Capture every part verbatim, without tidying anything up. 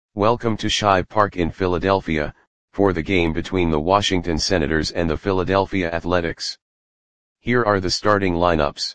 Welcome to Shibe Park in Philadelphia, for the game between the Washington Senators and the Philadelphia Athletics. Here are the starting lineups.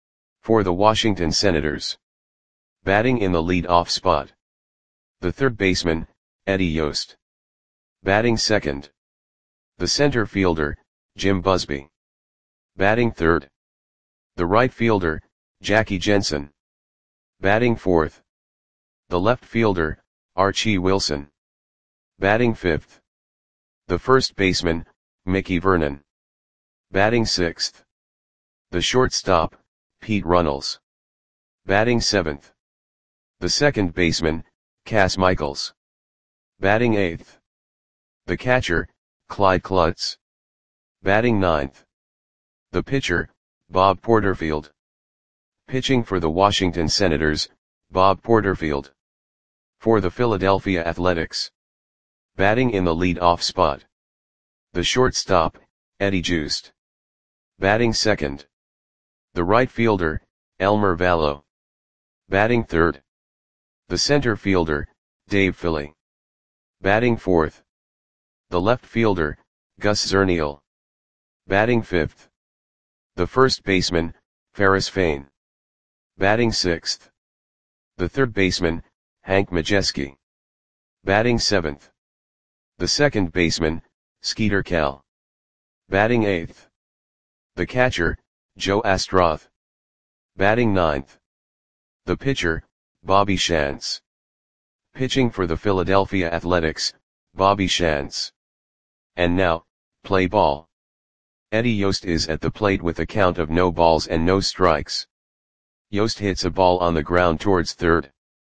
For the Washington Senators. Batting in the lead-off spot. The third baseman, Eddie Yost. Batting second. The center fielder, Jim Busby. Batting third. The right fielder, Jackie Jensen. Batting fourth. The left fielder, Archie Wilson. Batting fifth. The first baseman, Mickey Vernon. Batting sixth. The shortstop, Pete Runnels. Batting seventh. The second baseman, Cas Michaels. Batting eighth. The catcher, Clyde Klutz. Batting ninth. The pitcher, Bob Porterfield. Pitching for the Washington Senators, Bob Porterfield. For the Philadelphia Athletics. Batting in the lead-off spot. The shortstop, Eddie Joost. Batting second. The right fielder, Elmer Vallow. Batting third. The center fielder, Dave Philly. Batting fourth. The left fielder, Gus Zernial. Batting fifth. The first baseman, Ferris Fain. Batting sixth. The third baseman, Hank Majeski. Batting seventh. The second baseman, Skeeter Cal. Batting eighth. The catcher, Joe Astroth. Batting ninth. The pitcher, Bobby Shantz. Pitching for the Philadelphia Athletics, Bobby Shantz. And now, play ball. Eddie Yost is at the plate with a count of no balls and no strikes. Yost hits a ball on the ground towards third.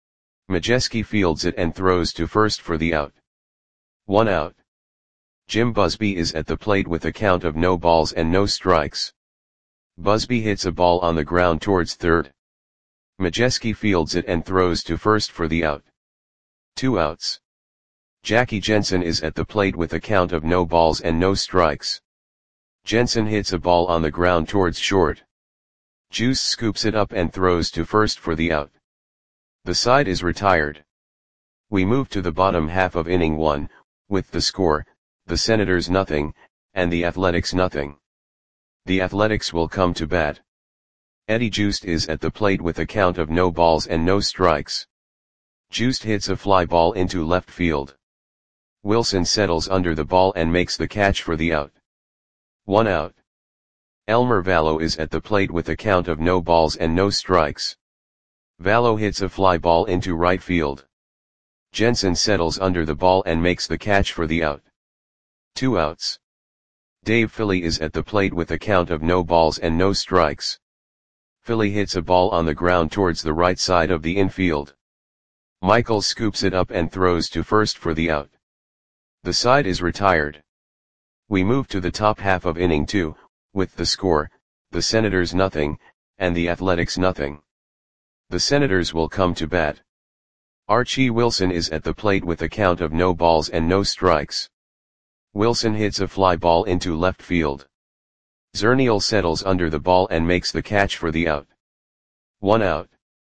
Majeski fields it and throws to first for the out. One out. Jim Busby is at the plate with a count of no balls and no strikes. Busby hits a ball on the ground towards third. Majeski fields it and throws to first for the out. Two outs. Jackie Jensen is at the plate with a count of no balls and no strikes. Jensen hits a ball on the ground towards short. Juice scoops it up and throws to first for the out. The side is retired. We move to the bottom half of inning one, with the score, the Senators nothing, and the Athletics nothing. The Athletics will come to bat. Eddie Joost is at the plate with a count of no balls and no strikes. Joost hits a fly ball into left field. Wilson settles under the ball and makes the catch for the out. One out. Elmer Vallow is at the plate with a count of no balls and no strikes. Vallow hits a fly ball into right field. Jensen settles under the ball and makes the catch for the out. Two outs. Dave Philly is at the plate with a count of no balls and no strikes. Philly hits a ball on the ground towards the right side of the infield. Michaels scoops it up and throws to first for the out. The side is retired. We move to the top half of inning two, with the score, the Senators nothing, and the Athletics nothing. The Senators will come to bat. Archie Wilson is at the plate with a count of no balls and no strikes. Wilson hits a fly ball into left field. Zernial settles under the ball and makes the catch for the out. One out.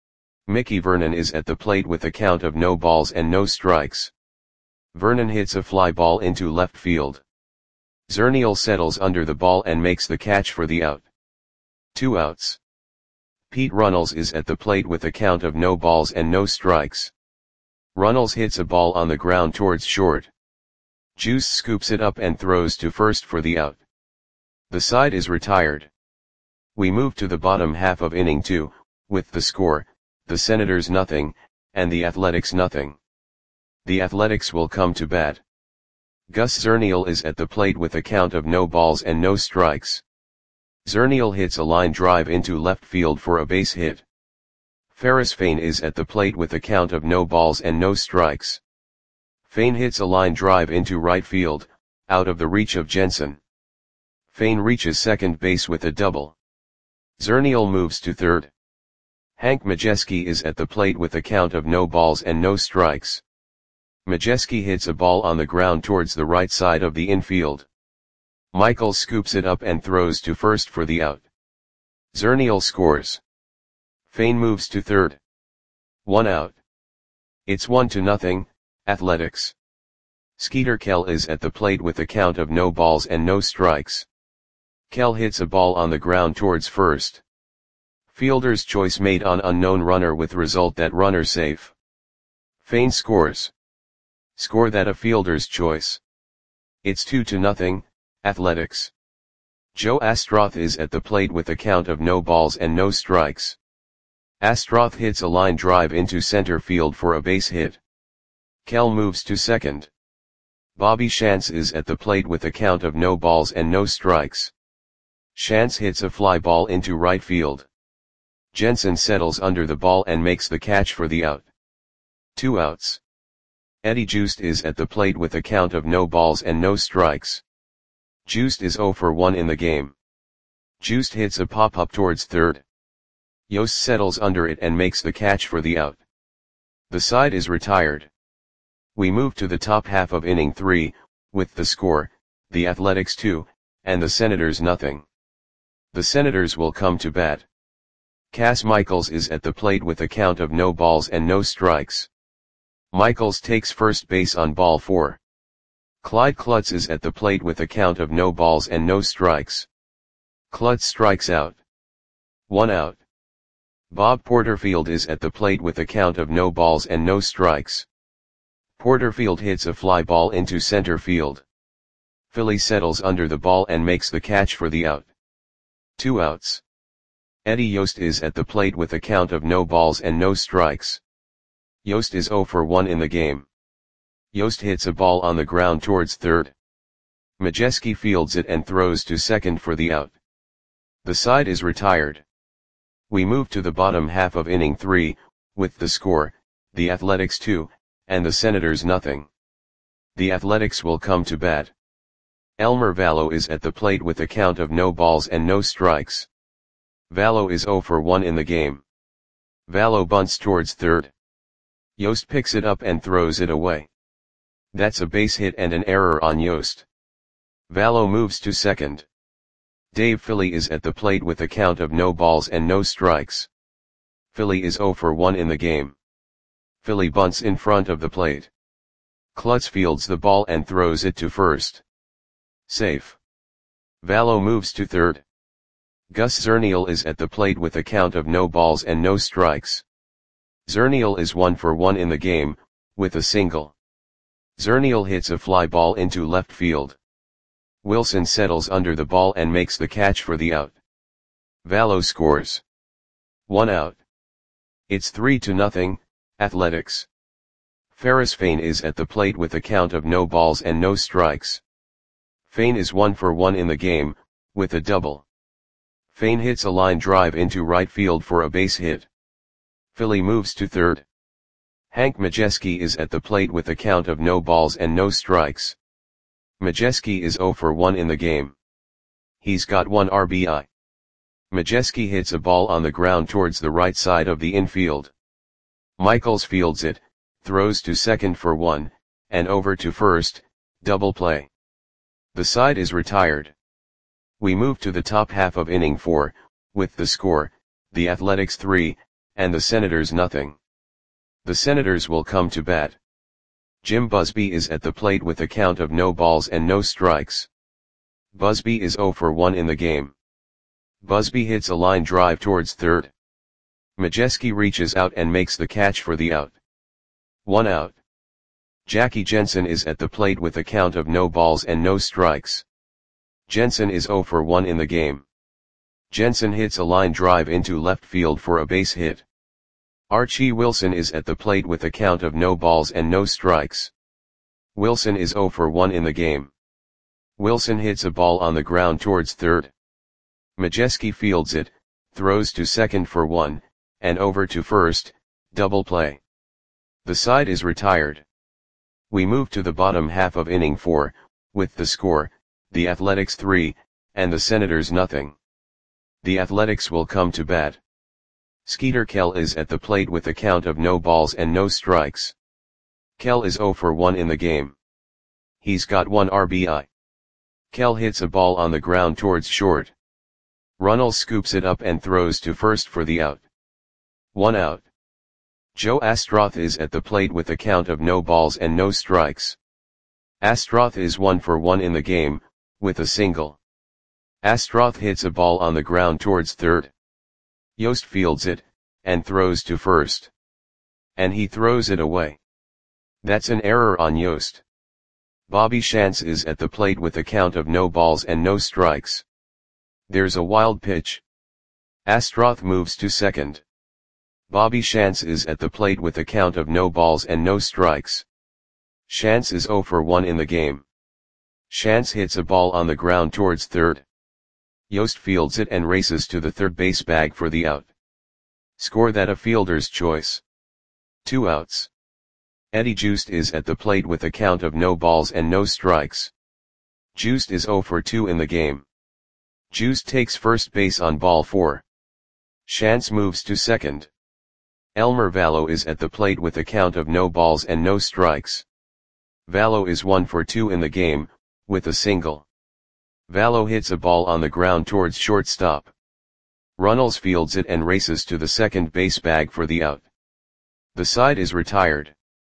Mickey Vernon is at the plate with a count of no balls and no strikes. Vernon hits a fly ball into left field. Zernial settles under the ball and makes the catch for the out. Two outs. Pete Runnels is at the plate with a count of no balls and no strikes. Runnels hits a ball on the ground towards short. Juice scoops it up and throws to first for the out. The side is retired. We move to the bottom half of inning two, with the score, the Senators nothing, and the Athletics nothing. The Athletics will come to bat. Gus Zernial is at the plate with a count of no balls and no strikes. Zernial hits a line drive into left field for a base hit. Ferris Fain is at the plate with a count of no balls and no strikes. Fain hits a line drive into right field, out of the reach of Jensen. Fain reaches second base with a double. Zernial moves to third. Hank Majeski is at the plate with a count of no balls and no strikes. Majeski hits a ball on the ground towards the right side of the infield. Michaels scoops it up and throws to first for the out. Zernial scores. Fain moves to third. One out. It's one to nothing, Athletics. Skeeter Kell is at the plate with a count of no balls and no strikes. Kell hits a ball on the ground towards first. Fielder's choice made on unknown runner with result that runner safe. Fane scores. Score that a fielder's choice. It's two to nothing, Athletics. Joe Astroth is at the plate with a count of no balls and no strikes. Astroth hits a line drive into center field for a base hit. Kell moves to second. Bobby Shantz is at the plate with a count of no balls and no strikes. Shantz hits a fly ball into right field. Jensen settles under the ball and makes the catch for the out. Two outs. Eddie Joost is at the plate with a count of no balls and no strikes. Joost is zero for one in the game. Joost hits a pop-up towards third. Yost settles under it and makes the catch for the out. The side is retired. We move to the top half of inning three, with the score, the Athletics two, and the Senators nothing. The Senators will come to bat. Cass Michaels is at the plate with a count of no balls and no strikes. Michaels takes first base on ball four. Clyde Klutz is at the plate with a count of no balls and no strikes. Klutz strikes out. One out. Bob Porterfield is at the plate with a count of no balls and no strikes. Porterfield hits a fly ball into center field. Philly settles under the ball and makes the catch for the out. Two outs. Eddie Yost is at the plate with a count of no balls and no strikes. Yost is zero for one in the game. Yost hits a ball on the ground towards third. Majeski fields it and throws to second for the out. The side is retired. We move to the bottom half of inning three, with the score, the Athletics two, and the Senators nothing. The Athletics will come to bat. Elmer Vallow is at the plate with a count of no balls and no strikes. Vallow is zero for one in the game. Vallow bunts towards third. Yost picks it up and throws it away. That's a base hit and an error on Yost. Vallow moves to second. Dave Philly is at the plate with a count of no balls and no strikes. Philly is zero for one in the game. Philly bunts in front of the plate. Klutz fields the ball and throws it to first. Safe. Vallow moves to third. Gus Zernial is at the plate with a count of no balls and no strikes. Zernial is one for one in the game, with a single. Zernial hits a fly ball into left field. Wilson settles under the ball and makes the catch for the out. Vallow scores. One out. It's three to nothing, Athletics. Ferris Fane is at the plate with a count of no balls and no strikes. Fane is one for one in the game, with a double. Fane hits a line drive into right field for a base hit. Philly moves to third. Hank Majeski is at the plate with a count of no balls and no strikes. Majeski is zero for one in the game. He's got one R B I. Majeski hits a ball on the ground towards the right side of the infield. Michaels fields it, throws to second for one, and over to first, double play. The side is retired. We move to the top half of inning four, with the score, the Athletics three, and the Senators nothing. The Senators will come to bat. Jim Busby is at the plate with a count of no balls and no strikes. Busby is zero for one in the game. Busby hits a line drive towards third. Majeski reaches out and makes the catch for the out. One out. Jackie Jensen is at the plate with a count of no balls and no strikes. Jensen is zero for one in the game. Jensen hits a line drive into left field for a base hit. Archie Wilson is at the plate with a count of no balls and no strikes. Wilson is zero for one in the game. Wilson hits a ball on the ground towards third. Majeski fields it, throws to second for one, and over to first, double play. The side is retired. We move to the bottom half of inning four, with the score, the Athletics three, and the Senators nothing. The Athletics will come to bat. Skeeter Kell is at the plate with a count of no balls and no strikes. Kell is zero for one in the game. He's got one R B I. Kell hits a ball on the ground towards short. Runnels scoops it up and throws to first for the out. One out. Joe Astroth is at the plate with a count of no balls and no strikes. Astroth is one for one in the game, with a single. Astroth hits a ball on the ground towards third. Yost fields it, and throws to first. And he throws it away. That's an error on Yost. Bobby Shantz is at the plate with a count of no balls and no strikes. There's a wild pitch. Astroth moves to second. Bobby Shantz is at the plate with a count of no balls and no strikes. Shantz is zero for one in the game. Shantz hits a ball on the ground towards third. Yost fields it and races to the third base bag for the out. Score that a fielder's choice. Two outs. Eddie Joost is at the plate with a count of no balls and no strikes. Joost is zero for two in the game. Joost takes first base on ball four. Shantz moves to second. Elmer Vallow is at the plate with a count of no balls and no strikes. Vallow is one for two in the game, with a single. Vallow hits a ball on the ground towards shortstop. Runnels fields it and races to the second base bag for the out. The side is retired.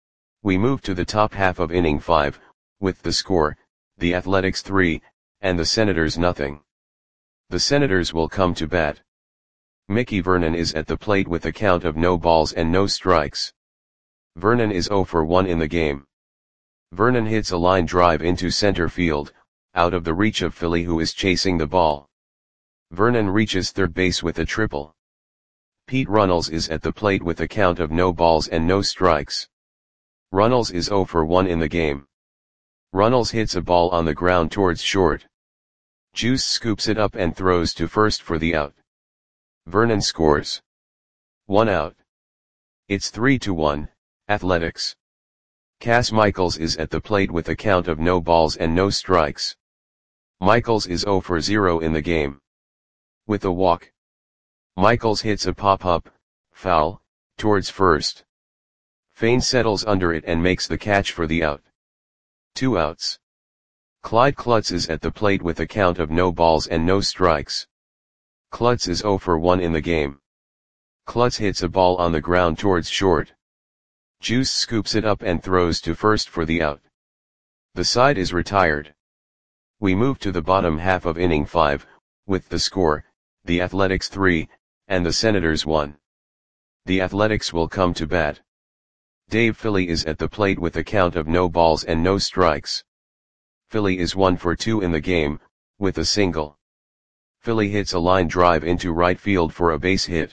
We move to the top half of inning five, with the score, the Athletics three, and the Senators nothing. The Senators will come to bat. Mickey Vernon is at the plate with a count of no balls and no strikes. Vernon is zero for one in the game. Vernon hits a line drive into center field, out of the reach of Philly, who is chasing the ball. Vernon reaches third base with a triple. Pete Runnels is at the plate with a count of no balls and no strikes. Runnels is zero for one in the game. Runnels hits a ball on the ground towards short. Juice scoops it up and throws to first for the out. Vernon scores. One out. It's three to one, Athletics. Cass Michaels is at the plate with a count of no balls and no strikes. Michaels is zero for zero in the game. With a walk. Michaels hits a pop-up, foul, towards first. Fane settles under it and makes the catch for the out. Two outs. Clyde Klutz is at the plate with a count of no balls and no strikes. Klutz is zero for one in the game. Klutz hits a ball on the ground towards short. Juice scoops it up and throws to first for the out. The side is retired. We move to the bottom half of inning five, with the score, the Athletics three, and the Senators one. The Athletics will come to bat. Dave Philly is at the plate with a count of no balls and no strikes. Philly is one for two in the game, with a single. Philly hits a line drive into right field for a base hit.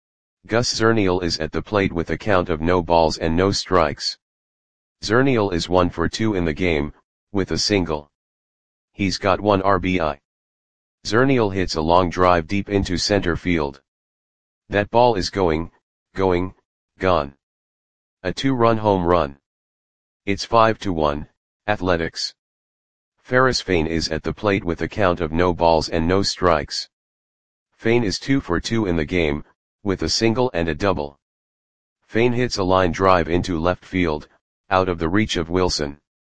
Gus Zernial is at the plate with a count of no balls and no strikes. Zernial is one for two in the game, with a single. He's got one R B I. Zernial hits a long drive deep into center field. That ball is going, going, gone. A two-run home run. It's five to one, Athletics. Ferris Fane is at the plate with a count of no balls and no strikes. Fane is two for two in the game, with a single and a double. Fane hits a line drive into left field, out of the reach of Wilson.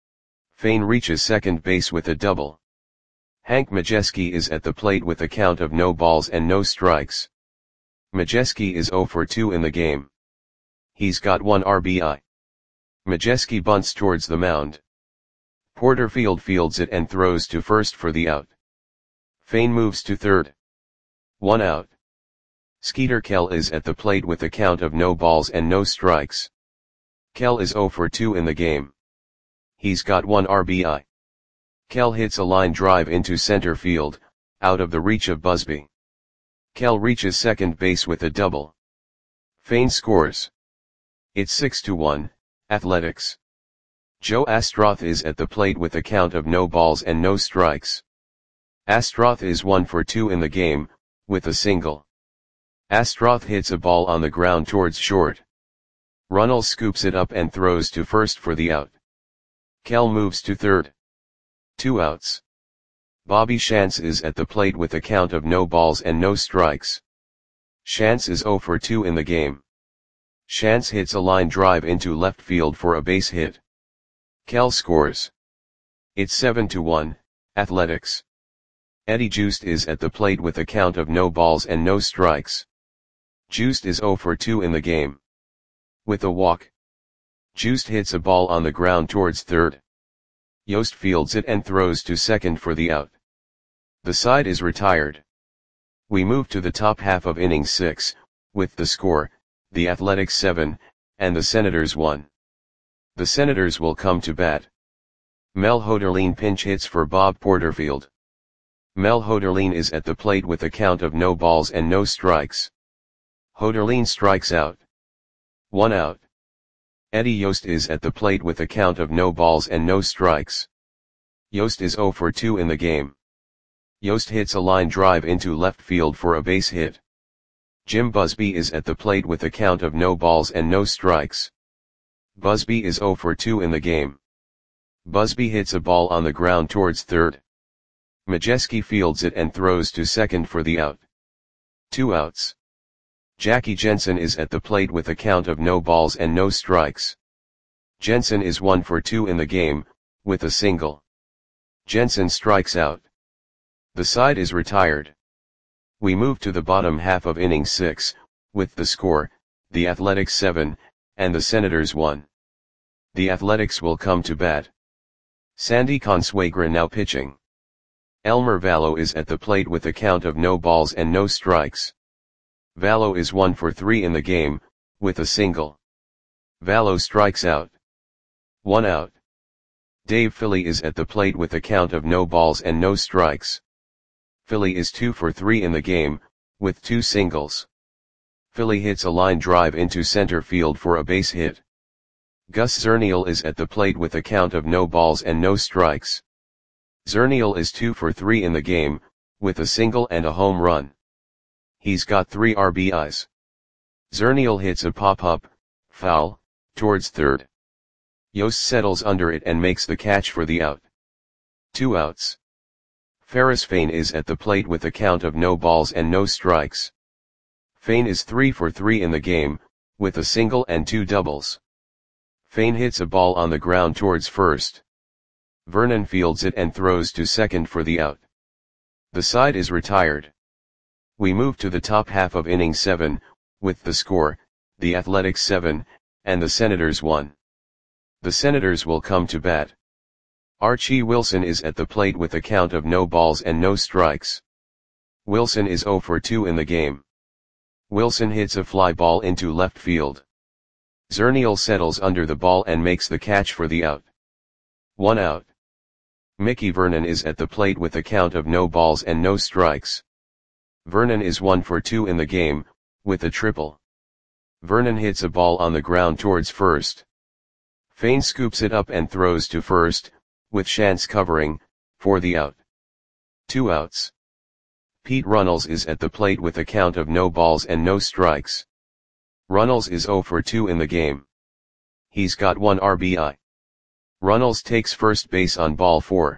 Fane reaches second base with a double. Hank Majeski is at the plate with a count of no balls and no strikes. Majeski is zero for two in the game. He's got one R B I. Majeski bunts towards the mound. Porterfield fields it and throws to first for the out. Fane moves to third. One out. Skeeter Kell is at the plate with a count of no balls and no strikes. Kell is zero for two in the game. He's got one R B I. Kell hits a line drive into center field, out of the reach of Busby. Kell reaches second base with a double. Fane scores. It's six to one, Athletics. Joe Astroth is at the plate with a count of no balls and no strikes. Astroth is one for two in the game, with a single. Astroth hits a ball on the ground towards short. Runnels scoops it up and throws to first for the out. Kell moves to third. Two outs. Bobby Shantz is at the plate with a count of no balls and no strikes. Shantz is zero for two in the game. Shantz hits a line drive into left field for a base hit. Kell scores. It's seven to one, Athletics. Eddie Joost is at the plate with a count of no balls and no strikes. Joost is zero for two in the game. With a walk, Joost hits a ball on the ground towards third. Joost fields it and throws to second for the out. The side is retired. We move to the top half of inning six, with the score, the Athletics seven, and the Senators one. The Senators will come to bat. Mel Hoderlin pinch hits for Bob Porterfield. Mel Hoderlin is at the plate with a count of no balls and no strikes. Hoderlin strikes out. One out. Eddie Joost is at the plate with a count of no balls and no strikes. Joost is zero for two in the game. Joost hits a line drive into left field for a base hit. Jim Busby is at the plate with a count of no balls and no strikes. Busby is zero for two in the game. Busby hits a ball on the ground towards third. Majeski fields it and throws to second for the out. Two outs. Jackie Jensen is at the plate with a count of no balls and no strikes. Jensen is one for two in the game, with a single. Jensen strikes out. The side is retired. We move to the bottom half of inning six, with the score, the Athletics seven, and the Senators one. The Athletics will come to bat. Sandy Consuegra now pitching. Elmer Vallo is at the plate with a count of no balls and no strikes. Vallo is one for three in the game, with a single. Vallo strikes out. One out. Dave Philly is at the plate with a count of no balls and no strikes. Philly is two for three in the game, with two singles. Philly hits a line drive into center field for a base hit. Gus Zernial is at the plate with a count of no balls and no strikes. Zernial is two for three in the game, with a single and a home run. He's got three R B Is. Zernial hits a pop-up, foul, towards third. Joost settles under it and makes the catch for the out. Two outs. Ferris Fain is at the plate with a count of no balls and no strikes. Fain is three for three in the game, with a single and two doubles. Fain hits a ball on the ground towards first. Vernon fields it and throws to second for the out. The side is retired. We move to the top half of inning seven, with the score, the Athletics seven, and the Senators one. The Senators will come to bat. Archie Wilson is at the plate with a count of no balls and no strikes. Wilson is zero for two in the game. Wilson hits a fly ball into left field. Zernial settles under the ball and makes the catch for the out. One out. Mickey Vernon is at the plate with a count of no balls and no strikes. Vernon is one for two in the game, with a triple. Vernon hits a ball on the ground towards first. Fain scoops it up and throws to first, with Shantz covering, for the out. Two outs. Pete Runnels is at the plate with a count of no balls and no strikes. Runnels is zero for two in the game. He's got one R B I. Runnels takes first base on ball four.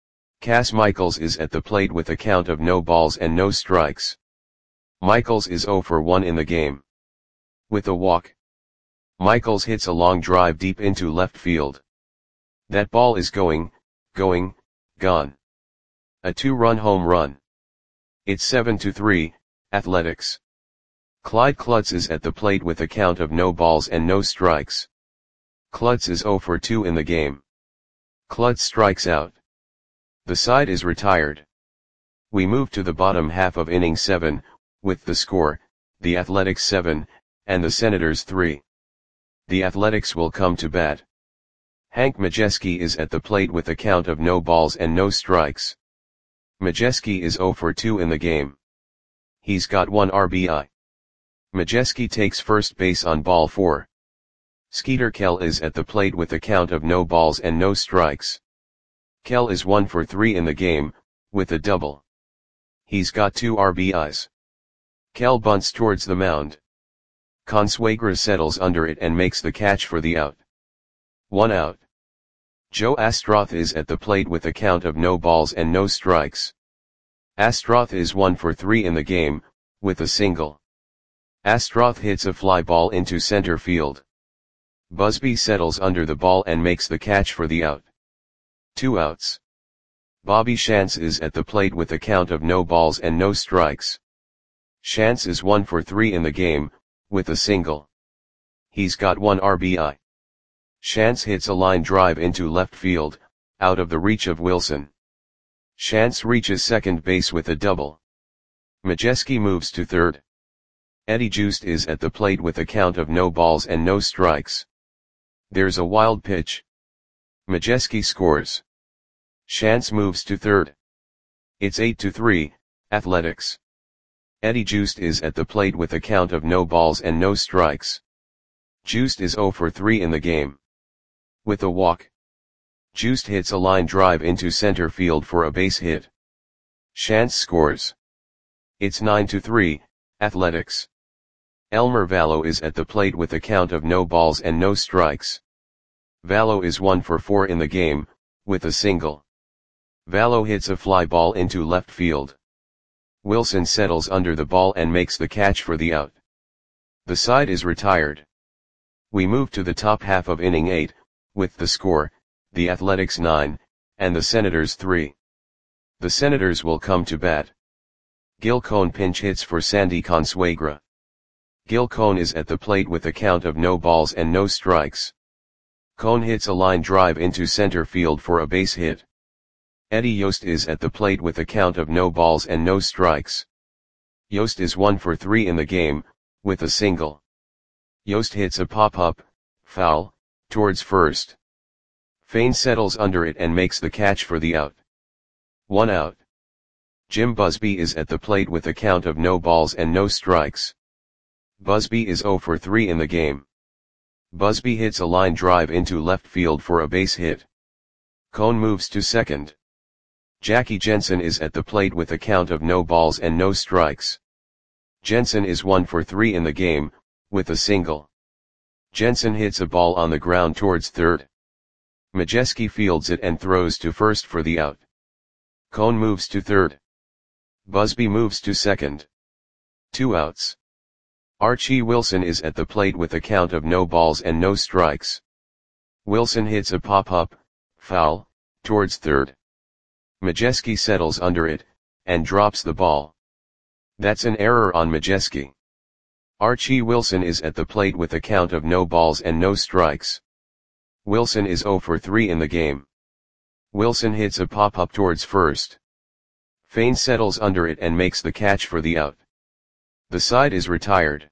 Cass Michaels is at the plate with a count of no balls and no strikes. Michaels is zero for one in the game. With a walk, Michaels hits a long drive deep into left field. That ball is going, going, gone. A two-run home run. It's seven to three, Athletics. Clyde Klutz is at the plate with a count of no balls and no strikes. Klutz is zero for two in the game. Klutz strikes out. The side is retired. We move to the bottom half of inning seven, with the score, the Athletics seven, and the Senators three. The Athletics will come to bat. Hank Majeski is at the plate with a count of no balls and no strikes. Majeski is zero for two in the game. He's got one R B I. Majeski takes first base on ball four. Skeeter Kell is at the plate with a count of no balls and no strikes. Kell is one for three in the game, with a double. He's got two R B Is. Kell bunts towards the mound. Consuegra settles under it and makes the catch for the out. One out. Joe Astroth is at the plate with a count of no balls and no strikes. Astroth is one for three in the game, with a single. Astroth hits a fly ball into center field. Busby settles under the ball and makes the catch for the out. Two outs. Bobby Shantz is at the plate with a count of no balls and no strikes. Shantz is one for three in the game, with a single. He's got one R B I. Shantz hits a line drive into left field, out of the reach of Wilson. Shantz reaches second base with a double. Majewski moves to third. Eddie Joost is at the plate with a count of no balls and no strikes. There's a wild pitch. Majewski scores. Shantz moves to third. It's eight to three, Athletics. Eddie Joost is at the plate with a count of no balls and no strikes. Joost is zero for three in the game. With a walk. Joost hits a line drive into center field for a base hit. Shantz scores. It's nine to three, Athletics. Elmer Valo is at the plate with a count of no balls and no strikes. Valo is one for four in the game, with a single. Valo hits a fly ball into left field. Wilson settles under the ball and makes the catch for the out. The side is retired. We move to the top half of inning eight, with the score, the Athletics nine, and the Senators three. The Senators will come to bat. Gil Cone pinch hits for Sandy Consuegra. Gil Cone is at the plate with a count of no balls and no strikes. Cone hits a line drive into center field for a base hit. Eddie Yost is at the plate with a count of no balls and no strikes. Yost is one for three in the game, with a single. Yost hits a pop-up, foul, towards first. Fain settles under it and makes the catch for the out. One out. Jim Busby is at the plate with a count of no balls and no strikes. Busby is zero for three in the game. Busby hits a line drive into left field for a base hit. Cone moves to second. Jackie Jensen is at the plate with a count of no balls and no strikes. Jensen is one for three in the game, with a single. Jensen hits a ball on the ground towards third. Majewski fields it and throws to first for the out. Cone moves to third. Busby moves to second. Two outs. Archie Wilson is at the plate with a count of no balls and no strikes. Wilson hits a pop-up, foul, towards third. Majewski settles under it, and drops the ball. That's an error on Majewski. Archie Wilson is at the plate with a count of no balls and no strikes. Wilson is zero for three in the game. Wilson hits a pop-up towards first. Fain settles under it and makes the catch for the out. The side is retired.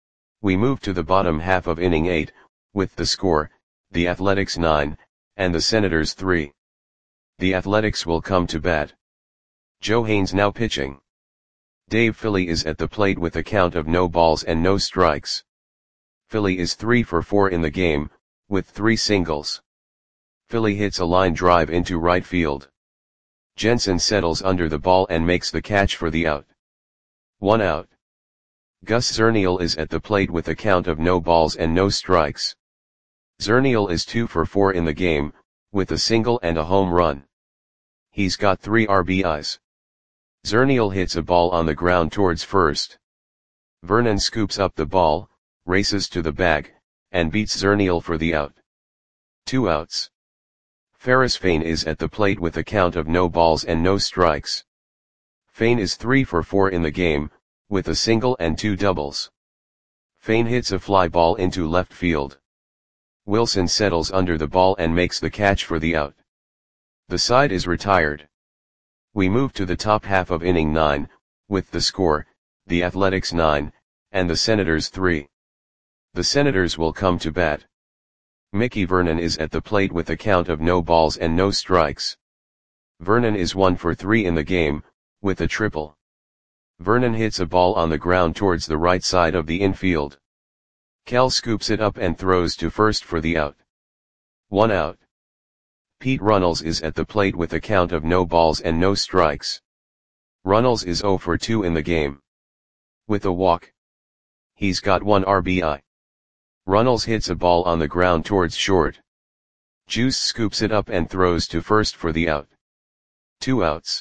We move to the bottom half of inning eight, with the score, the Athletics nine, and the Senators three. The Athletics will come to bat. Joe Haynes now pitching. Dave Philly is at the plate with a count of no balls and no strikes. Philly is three for four in the game, with three singles. Philly hits a line drive into right field. Jensen settles under the ball and makes the catch for the out. One out. Gus Zernial is at the plate with a count of no balls and no strikes. Zernial is two for four in the game, with a single and a home run. He's got three R B Is. Zernial hits a ball on the ground towards first. Vernon scoops up the ball, races to the bag, and beats Zernial for the out. Two outs. Ferris Fain is at the plate with a count of no balls and no strikes. Fain is three for four in the game, with a single and two doubles. Fain hits a fly ball into left field. Wilson settles under the ball and makes the catch for the out. The side is retired. We move to the top half of inning nine, with the score, the Athletics nine, and the Senators three. The Senators will come to bat. Mickey Vernon is at the plate with a count of no balls and no strikes. Vernon is one for three in the game, with a triple. Vernon hits a ball on the ground towards the right side of the infield. Kel scoops it up and throws to first for the out. One out. Pete Runnels is at the plate with a count of no balls and no strikes. Runnels is zero for two in the game. With a walk. He's got one R B I. Runnels hits a ball on the ground towards short. Juice scoops it up and throws to first for the out. Two outs.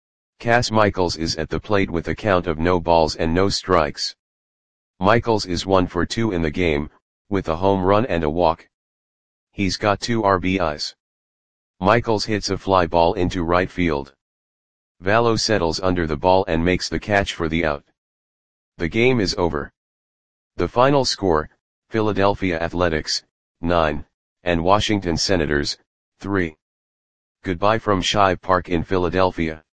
Cass Michaels is at the plate with a count of no balls and no strikes. Michaels is one for two in the game, with a home run and a walk. He's got two R B Is. Michaels hits a fly ball into right field. Valo settles under the ball and makes the catch for the out. The game is over. The final score, Philadelphia Athletics, nine, and Washington Senators, three. Goodbye from Shibe Park in Philadelphia.